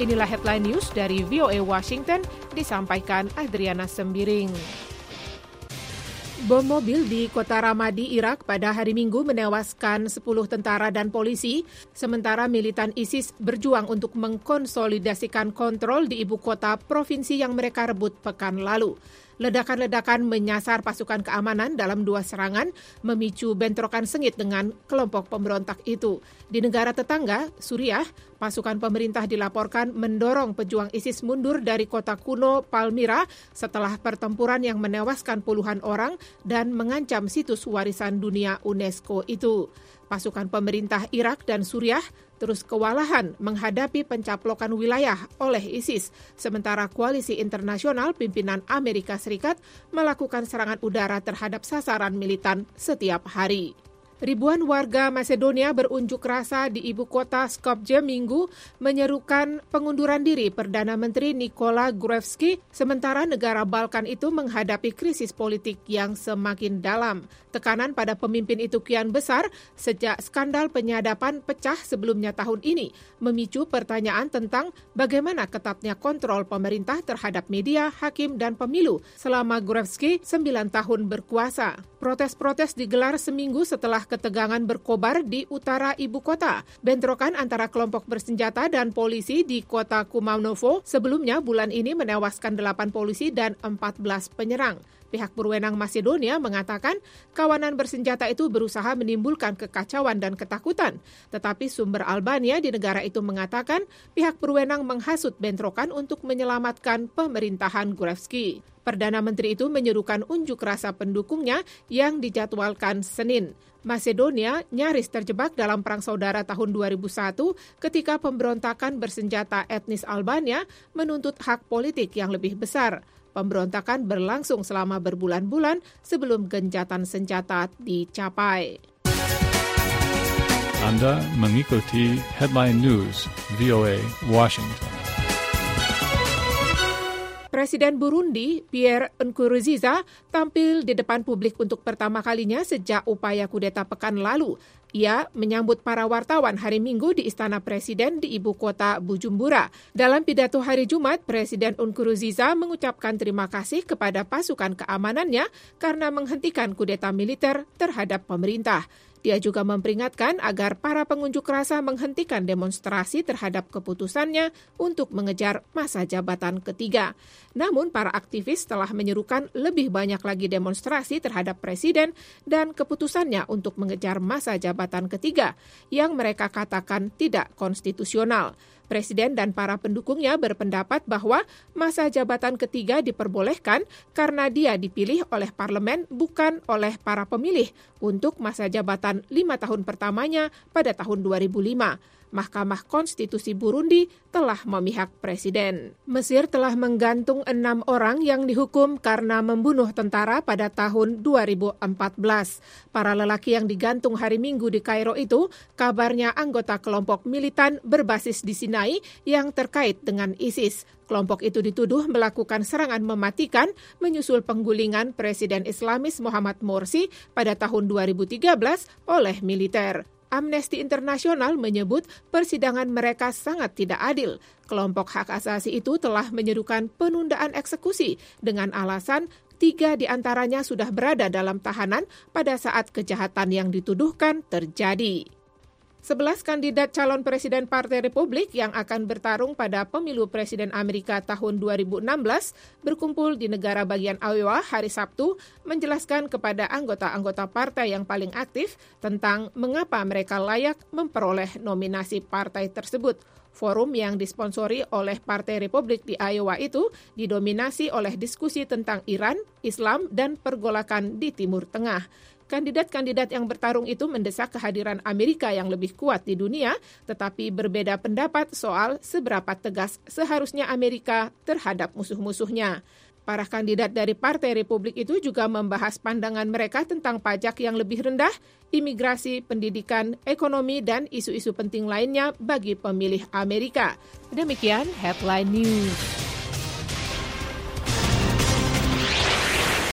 Inilah headline news dari VOA Washington, disampaikan Adriana Sembiring. Bom mobil di kota Ramadi, Irak pada hari Minggu menewaskan 10 tentara dan polisi, sementara militan ISIS berjuang untuk mengkonsolidasikan kontrol di ibu kota provinsi yang mereka rebut pekan lalu. Ledakan-ledakan menyasar pasukan keamanan dalam 2 serangan, memicu bentrokan sengit dengan kelompok pemberontak itu. Di negara tetangga, Suriah, pasukan pemerintah dilaporkan mendorong pejuang ISIS mundur dari kota kuno Palmyra setelah pertempuran yang menewaskan puluhan orang dan mengancam situs warisan dunia UNESCO itu. Pasukan pemerintah Irak dan Suriah terus kewalahan menghadapi pencaplokan wilayah oleh ISIS, sementara koalisi internasional pimpinan Amerika Serikat melakukan serangan udara terhadap sasaran militan setiap hari. Ribuan warga Macedonia berunjuk rasa di ibu kota Skopje Minggu menyerukan pengunduran diri Perdana Menteri Nikola Gruevski, sementara negara Balkan itu menghadapi krisis politik yang semakin dalam. Tekanan pada pemimpin itu kian besar sejak skandal penyadapan pecah sebelumnya tahun ini, memicu pertanyaan tentang bagaimana ketatnya kontrol pemerintah terhadap media, hakim, dan pemilu selama Gruevski 9 tahun berkuasa. Protes-protes digelar seminggu setelah ketegangan berkobar di utara ibu kota. Bentrokan antara kelompok bersenjata dan polisi di kota Kumanovo sebelumnya bulan ini menewaskan 8 polisi dan 14 penyerang. Pihak berwenang Macedonia mengatakan kawanan bersenjata itu berusaha menimbulkan kekacauan dan ketakutan. Tetapi sumber Albania di negara itu mengatakan pihak berwenang menghasut bentrokan untuk menyelamatkan pemerintahan Gruevski. Perdana Menteri itu menyerukan unjuk rasa pendukungnya yang dijadwalkan Senin. Macedonia nyaris terjebak dalam perang saudara tahun 2001 ketika pemberontakan bersenjata etnis Albania menuntut hak politik yang lebih besar. Pemberontakan berlangsung selama berbulan-bulan sebelum gencatan senjata dicapai. Anda mengikuti Headline News VOA Washington. Presiden Burundi, Pierre Nkurunziza, tampil di depan publik untuk pertama kalinya sejak upaya kudeta pekan lalu. Ia menyambut para wartawan hari Minggu di Istana Presiden di ibu kota Bujumbura. Dalam pidato hari Jumat, Presiden Nkurunziza mengucapkan terima kasih kepada pasukan keamanannya karena menghentikan kudeta militer terhadap pemerintah. Dia juga memperingatkan agar para pengunjuk rasa menghentikan demonstrasi terhadap keputusannya untuk mengejar masa jabatan ketiga. Namun, para aktivis telah menyerukan lebih banyak lagi demonstrasi terhadap presiden dan keputusannya untuk mengejar masa jabatan ketiga yang mereka katakan tidak konstitusional. Presiden dan para pendukungnya berpendapat bahwa masa jabatan ketiga diperbolehkan karena dia dipilih oleh parlemen bukan oleh para pemilih untuk masa jabatan 5 tahun pertamanya pada tahun 2005. Mahkamah Konstitusi Burundi telah memihak presiden. Mesir telah menggantung 6 orang yang dihukum karena membunuh tentara pada tahun 2014. Para lelaki yang digantung hari Minggu di Kairo itu kabarnya anggota kelompok militan berbasis di Sinai yang terkait dengan ISIS. Kelompok itu dituduh melakukan serangan mematikan menyusul penggulingan Presiden Islamis Muhammad Morsi pada tahun 2013 oleh militer. Amnesty International menyebut persidangan mereka sangat tidak adil. Kelompok hak asasi itu telah menyerukan penundaan eksekusi dengan alasan 3 di antaranya sudah berada dalam tahanan pada saat kejahatan yang dituduhkan terjadi. 11 kandidat calon presiden Partai Republik yang akan bertarung pada pemilu presiden Amerika tahun 2016 berkumpul di negara bagian Iowa hari Sabtu menjelaskan kepada anggota-anggota partai yang paling aktif tentang mengapa mereka layak memperoleh nominasi partai tersebut. Forum yang disponsori oleh Partai Republik di Iowa itu didominasi oleh diskusi tentang Iran, Islam, dan pergolakan di Timur Tengah. Kandidat-kandidat yang bertarung itu mendesak kehadiran Amerika yang lebih kuat di dunia, tetapi berbeda pendapat soal seberapa tegas seharusnya Amerika terhadap musuh-musuhnya. Para kandidat dari Partai Republik itu juga membahas pandangan mereka tentang pajak yang lebih rendah, imigrasi, pendidikan, ekonomi, dan isu-isu penting lainnya bagi pemilih Amerika. Demikian Headline News.